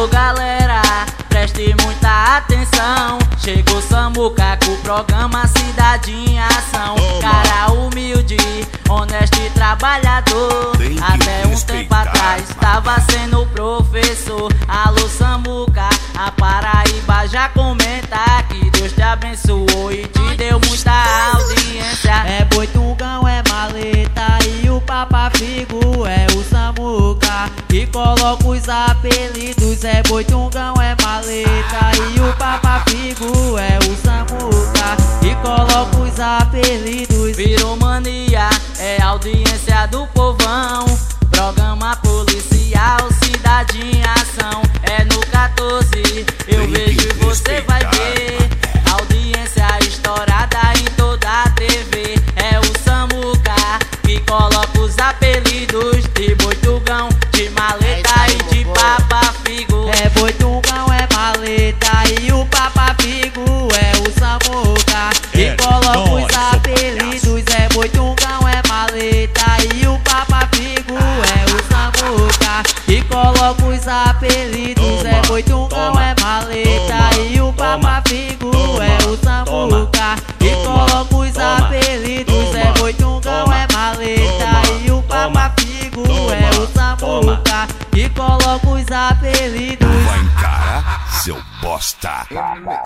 galera, preste muita atenção. Chegou Samuca com o programa Cidade em Ação. Cara humilde, honesto e trabalhador. Até um tempo atrás estava sendo professor. Alô Samuca, a Paraíba já comenta que Deus te abençoou e te deu muita audiência. É Boitungão, é maleta e o Papa Figo é o Samuca que coloca os apelidos. É Boitungão, é maleta e o Papa Figo é o Samuca que coloca os apelidos. Virou mania, é audiência do povão. Programa policial, Cidade em Ação. É no 14, eu vejo e você vai ver. Audiência estourada em toda a TV. É o Samuca que coloca os apelidos de Boitungão, de maleta e de Papa Figo. É Boitungão, é maleta e o Papa Figo é o Samuca que coloca os apelidos. É Boitungão, é maleta e o Papa Figo é o Samuca que coloca os apelidos. É Boitungão, é maleta e o Papa Figo é o Samuca que coloca os apelidos. É Boitungão, é maleta e o Papa Figo é o Samuca que coloca os apelidos. Vai encarar, seu bosta.